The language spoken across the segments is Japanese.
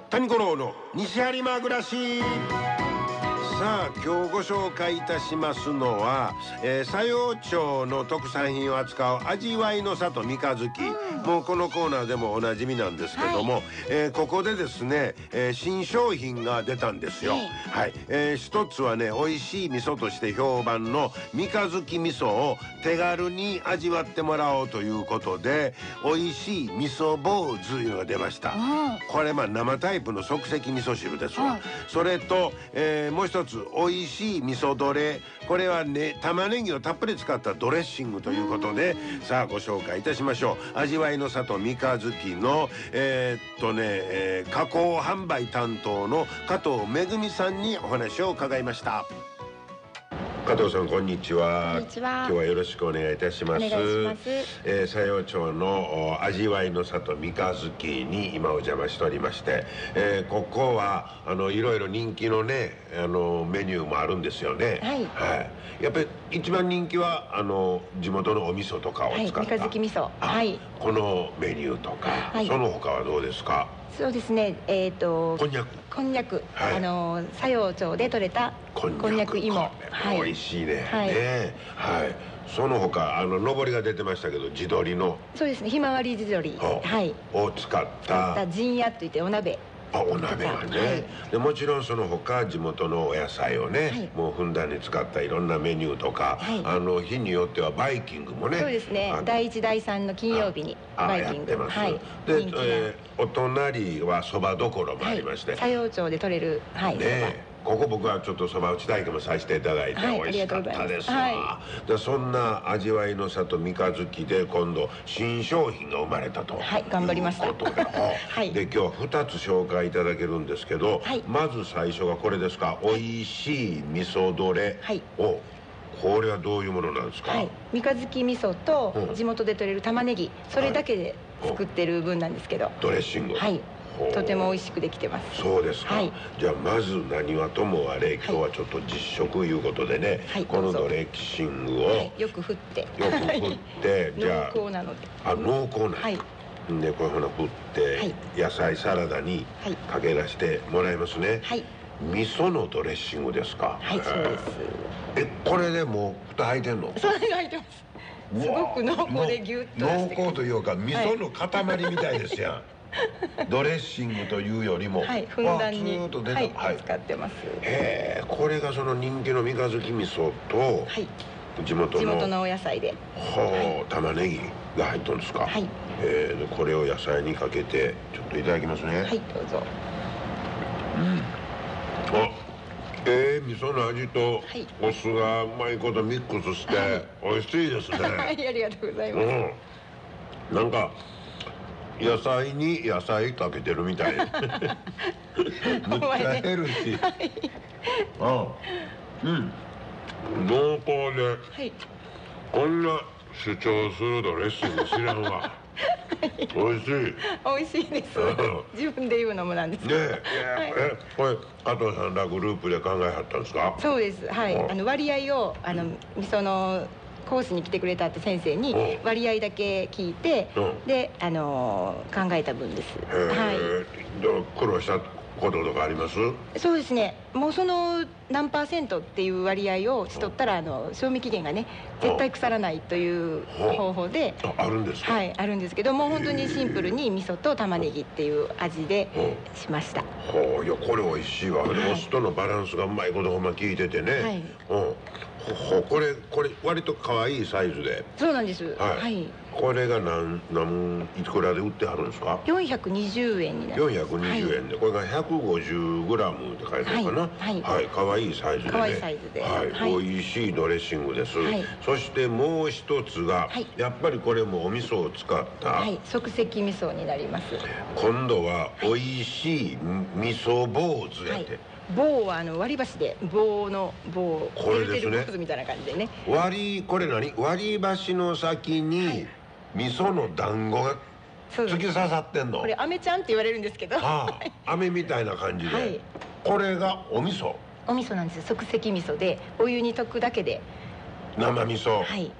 谷五郎の西播磨暮らし。さあ今日ご紹介いたしますのは、佐用町の特産品を扱う味わいの里三日月、もうこのコーナーでもおなじみなんですけども、ここでですね、新商品が出たんですよ。はい、一つはね、美味しい味噌として評判の三日月味噌を手軽に味わってもらおうということで、美味しい味噌坊主いうのが出ました。これ生タイプの即席味噌汁ですわ。それと、もう一つ美味しい味噌どれ、これはね、玉ねぎをたっぷり使ったドレッシングということで、さあご紹介いたしましょう。味わいの里三日月の加工販売担当の加藤恵さんにお話を伺いました。加藤さん、こんにちは。 こんにちは。 今日はよろしくお願いいたします。 お願いします。 佐用町の味わいの里三日月に今お邪魔しておりまして、ここはいろいろ人気のねメニューもあるんですよね。はい。やっぱり一番人気は地元のお味噌とかを使った、 三日月味噌。 このメニューとか、その他はどうですか？ そうですね。こんにゃく。佐用町で採れたこんにゃく芋。 美味しいね。はい。その他上りが出てましたけど、地鶏の。 そうですね。ひまわり地鶏。 を使った陣屋といってお鍋。 お鍋がね。でもちろんその他地元のお野菜をね、もうふんだんに使ったいろんなメニューとか、日によってはバイキングもね。そうですね。第1第3の金曜日にバイキング。 で、お隣はそばどころもありまして、 佐用町で採れるここ僕はちょっとそば打ち体験もさせていただいて美味しかったですわ。でそんな味わいの里三日月で今度新商品が生まれたと。 頑張りました。 で今日は2つ紹介いただけるんですけど、まず最初がこれですか。美味しい味噌どれを、これはどういうものなんですか？ 三日月味噌と地元で採れる玉ねぎ、それだけで作ってる分なんですけど、 ドレッシング。 とても美味しくできてます。 そうですか。じゃあまず何はともあれ、今日はちょっと実食いうことでね、このドレッシングをよく振ってじゃあ濃厚なので。 濃厚なでこういうふうな振って野菜サラダにかけ出してもらいますね。味噌のドレッシングですか？ そうです。 これでもう蓋入ってんの？ それが入ってます。すごく濃厚でギュッと濃厚というか味噌の塊みたいですやん。ドレッシングというよりもふんだんに使ってます。 これがその人気の三日月味噌と地元のお野菜で玉ねぎが入ってるんですか？これを野菜にかけてちょっといただきますね。 どうぞ。 味噌の味とお酢がうまいことミックスして美味しいですね。 ありがとうございます。 なんか野菜に野菜かけてるみたい。むっちゃヘルシー。濃厚でこんな主張するドレッシング知らんわ。美味しい。 美味しいです。自分で言うのもなんですけど。 これ加藤さんらグループで考えはったんですか？ そうです。割合を味噌のコースに来てくれたって先生に割合だけ聞いて、で考えた分です。 苦労したこととかあります？そうですね。もうその何%っていう割合をしとったら賞味期限がね絶対腐らないという方法であるんですか？ あるんですけども、本当にシンプルに味噌と玉ねぎっていう味でしました。 いやこれ美味しいわ。お酢とのバランスがうまいことほんま効いててね。これ割と可愛いサイズで。そうなんです。これがいくらで売ってはるんですか？420円になります。420円で、これが 150g って書いてあるかな。可愛いサイズでね。可愛いサイズで。美味しいドレッシングです。そしてもう一つがやっぱりこれもお味噌を使った即席味噌になります。 今度は美味しい味噌坊主やって。 棒は割り箸で棒これですねみたいな感じでね。 これ何？割り箸の先に味噌の団子が突き刺さってんの？ これ飴ちゃんって言われるんですけど、 飴みたいな感じで。これがお味噌なんです。 即席味噌でお湯に溶くだけで生味噌。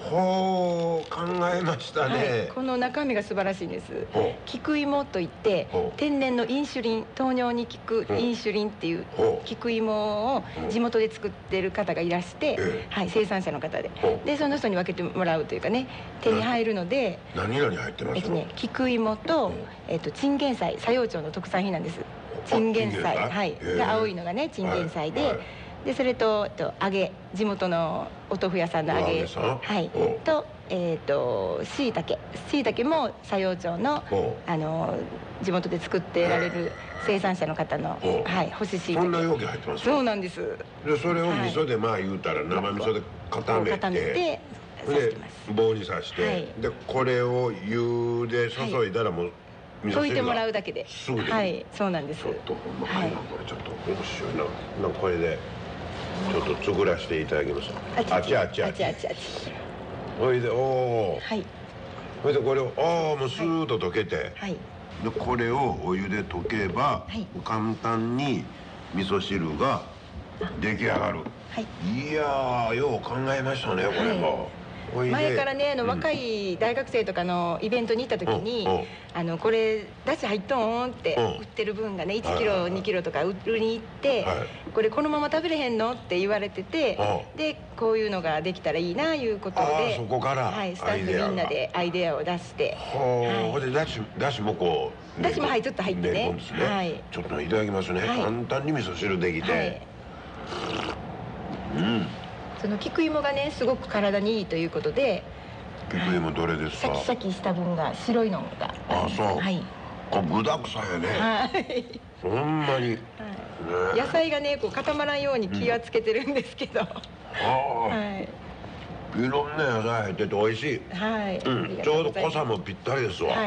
ほう、考えましたね。 この中身が素晴らしいんです。菊芋といって天然のインシュリン、糖尿に効くインシュリンっていう菊芋を地元で作ってる方がいらして、生産者の方でその人に分けてもらうというかね、手に入るので。 何々入ってます？ 菊芋とチンゲン菜、佐用町の特産品なんです。チンゲン菜、で青いのがねチンゲン菜で、それと揚げ、地元のお豆腐屋さんの揚げ、としいたけも佐用町の地元で作ってられる生産者の方の干ししいたけ。 そんな容器入ってます？ そうなんです。 でそれを味噌で言うたら生味噌で固めて棒に刺して、でこれを湯で注いだらもう溶いてもらうだけで。 すぐで。 はい、そうなんです。 ちょっとほんまこれちょっと面白いな。これでちょっと作らせていただきます。あちあち。ほいでほいでこれをもうスーッと溶けて、でこれをお湯で溶けば簡単に味噌汁が出来上がる。いやー、よう考えましたね、これも。 前からね、若い大学生とかのイベントに行った時に「これだし入っとん?」って売ってる分がね1キロ2キロとか売りに行って「これこのまま食べれへんの?」って言われてて、でこういうのができたらいいないうことで、 そこからスタッフみんなでアイデアを出して、 ほいでだしもこうだしもちょっと入ってね、 ちょっといただきますね。簡単に味噌汁できて、 その菊芋がねすごく体にいいということで。 菊芋どれですか？ シャキシャキした分が白いのが。 そう。これ具だくさんやね。ほんまに。 野菜がねこう固まらんように気はつけてるんですけど。 いろんな野菜入ってて美味しい。ちょうど濃さもぴったりですわ。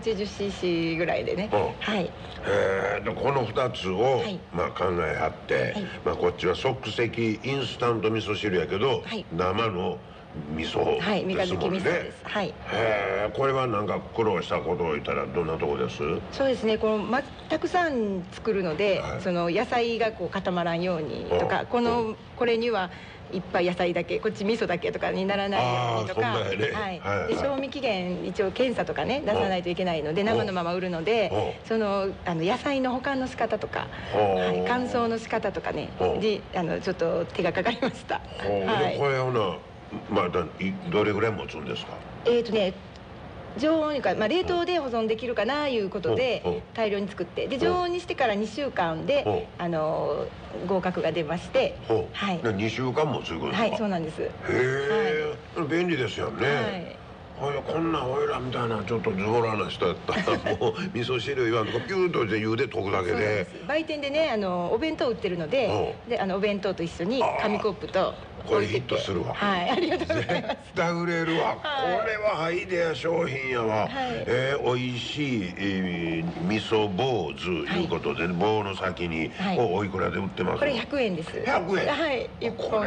180cc ぐらいでね。 でこの2つを考えはって、こっちは即席インスタント味噌汁やけど生の味噌ですもんね。これはなんか苦労したことを言ったらどんなとこです？ そうですね、たくさん作るので、その野菜がこう固まらんようにとか、これにはいっぱい野菜だけ、こっち味噌だけとかにならないようにとか、で賞味期限一応検査とかね出さないといけないので生のまま売るので、その野菜の保管の仕方とか乾燥の仕方とかねちょっと手がかかりました。 これをどれぐらい持つんですか？ 常温か、冷凍で保存できるかないうことで大量に作って、で常温にしてから2週間で合格が出まして、 2週間もつくんですか？ そうなんです。 へえ、便利ですよね。こんなおいらみたいなちょっとズボラな人やったらもう味噌汁言わんとかピューッと湯で溶くだけで。 売店でねお弁当売ってるので、お弁当と一緒に紙コップとこれヒットするわ。 ありがとうございます。 絶対売れるわ。これはアイデア商品やわ。おいしい味噌坊主いうことで棒の先においくらで売ってます？ これ100円です。 100円。 はい、1本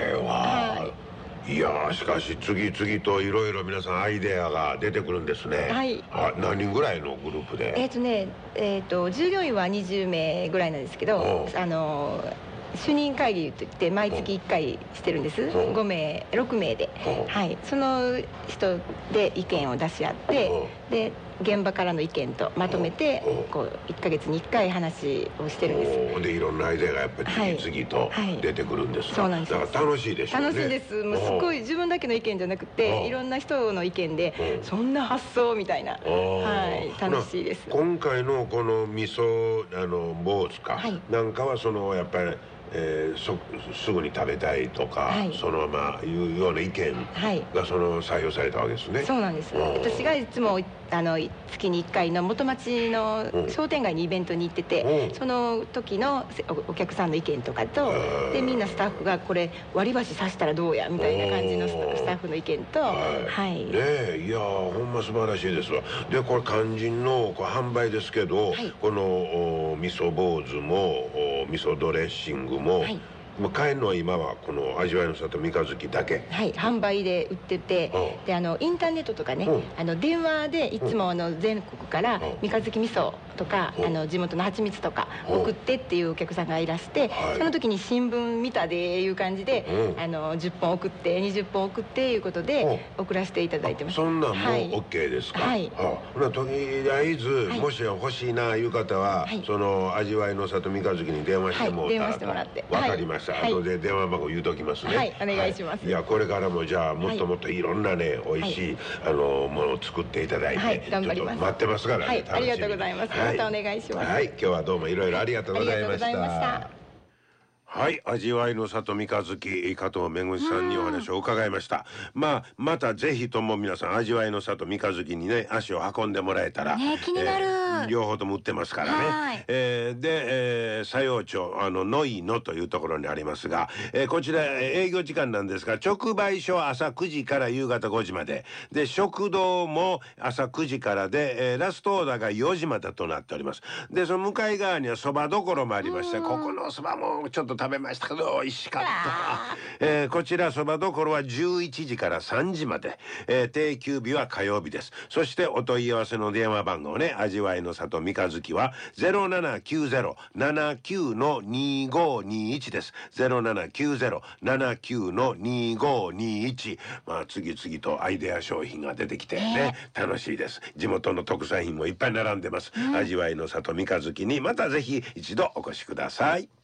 100円。 いやしかし次々といろいろ皆さんアイデアが出てくるんですね。何人ぐらいのグループで？ 従業員は20名ぐらいなんですけど、主任会議といって毎月1回してるんです。5名6名で、その人で意見を出し合って、で現場からの意見とまとめてこう1ヶ月に1回話をしてるんです。 でいろんなアイデアがやっぱり次々と出てくるんです。 そうなんです。 だから楽しいでしょうね。 楽しいです。もうすごい自分だけの意見じゃなくていろんな人の意見でそんな発想みたいな、楽しいです。 今回のこの味噌坊主かなんかはやっぱりすぐに食べたいとかそのままいうような意見が採用されたわけですね。 そうなんです。私がいつも月に1回の元町の商店街にイベントに行ってて、その時のお客さんの意見とかとでみんなスタッフがこれ割り箸刺したらどうやみたいな感じのスタッフの意見と、いやほんま素晴らしいですわ。でこれ肝心の販売ですけど、この味噌坊主も味噌ドレッシングももう買えるのは今はこの味わいの里三日月だけ。 はい、販売で売ってて、でインターネットとかね、電話でいつも全国から三日月味噌とか地元の蜂蜜とか送ってっていうお客さんがいらして、その時に新聞見たでいう感じで10本送って20本送っていうことで送らせていただいてます。 そんなんも OK ですか。はい。とりあえずもし欲しいないう方はその味わいの里三日月に電話してもらって。わかりました。後で電話番号言うときますね。はい、お願いします。いや、これからもじゃあもっともっといろんなね美味しいものを作っていただいて、頑張ります。待ってますからね。はい、ありがとうございます。またお願いします。はい、今日はどうもいろいろありがとうございました。はい、味わいの里三日月加藤めぐみさんにお話を伺いました。またぜひとも皆さん味わいの里三日月にね足を運んでもらえたら、 気になる、 両方とも売ってますからね。で、佐用町のいのというところにありますが、こちら営業時間なんですが、直売所朝9時から夕方5時までで、食堂も朝9時からで、ラストオーダーが4時までとなっております。でその向かい側にはそばどころもありまして、ここのそばもちょっと食べましたけど美味しかった。こちらそばどころは11時から3時まで、定休日は火曜日です。そしてお問い合わせの電話番号ね、味わいの里三日月は 0790-79-2521 です。 0790-79-2521。次々とアイデア商品が出てきてね、楽しいです。地元の特産品もいっぱい並んでます。味わいの里三日月にまたぜひ一度お越しください。